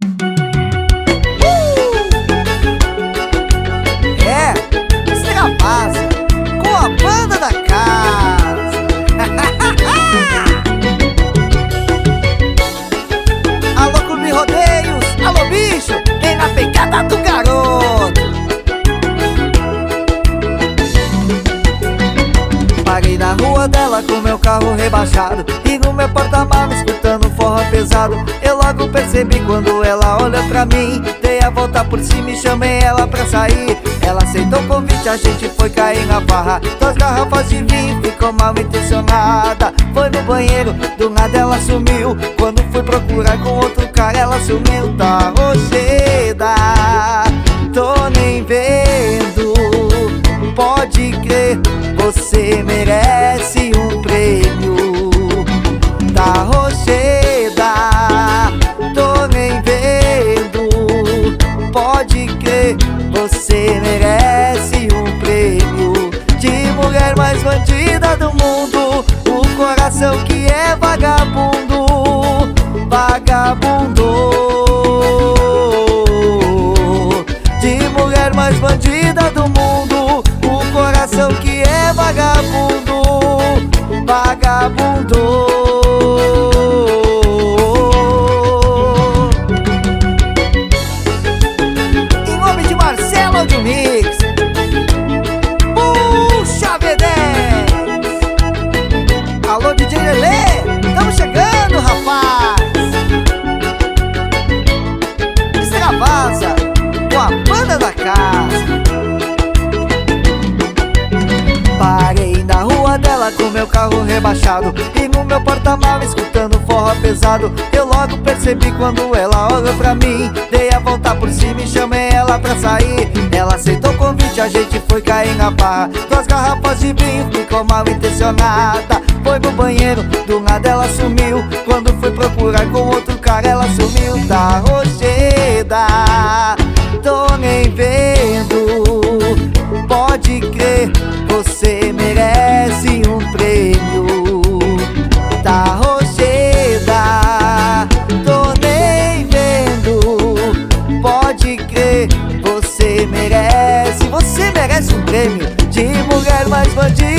É, extravasa com a banda da casa. Alô, Clube Rodeios, alô, bicho, vem na pegada do garoto. Parei na rua dela com meu carro rebaixado e no meu porta-malas escutando forró pesado. Eu logo percebi quando ela olhou pra mim. Dei a volta por cima e chamei ela pra sair. Ela aceitou o convite, a gente foi cair na farra. 2 garrafas de vinho, ficou mal intencionada. Foi no banheiro, do nada ela sumiu. Quando fui procurar com outro cara, ela sumiu. Tá rocheda, tô nem vendo. Pode crer, você merece um prêmio. Tá rocheda, tô nem vendo. Pode crer, você merece um prêmio. De mulher mais bandida do mundo, o coração que é vagabundo. Vagabundo. De mulher mais bandida do mundo, o coração que é vagabundo. Vagabundo. Em nome de Marcelo Audio Mix, puxa V10. Alô, DJ Lelê, tamo chegando, rapaz. Extravasa com a banda da casa. Parei na rua dela com meu carro rebaixado e no meu porta-malas escutando forró pesado. Eu logo percebi quando ela olhou pra mim. Dei a volta por cima e chamei ela pra sair. Ela aceitou o convite, a gente foi cair na barra. 2 garrafas de vinho, ficou mal intencionada. Foi no banheiro, do nada ela sumiu. Quando fui procurar com outro cara, ela sumiu. Tá rocheda, tô nem vendo. Pode crer, você merece um prêmio. Tá rocheda, tô nem vendo. Pode crer, você merece um prêmio. De mulher mais bandida